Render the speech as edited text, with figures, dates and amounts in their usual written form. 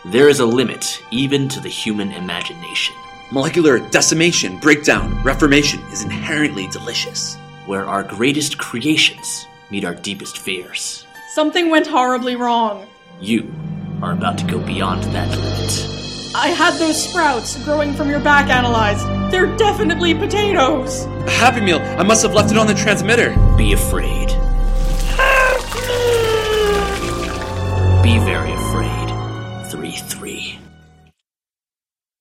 There is a limit, even to the human imagination. Molecular decimation, breakdown, reformation is inherently delicious. Where our greatest creations meet our deepest fears. Something went horribly wrong. You are about to go beyond that limit. I had those sprouts growing from your back analyzed. They're definitely potatoes. A Happy Meal! I must have left it on the transmitter. Be afraid. Be very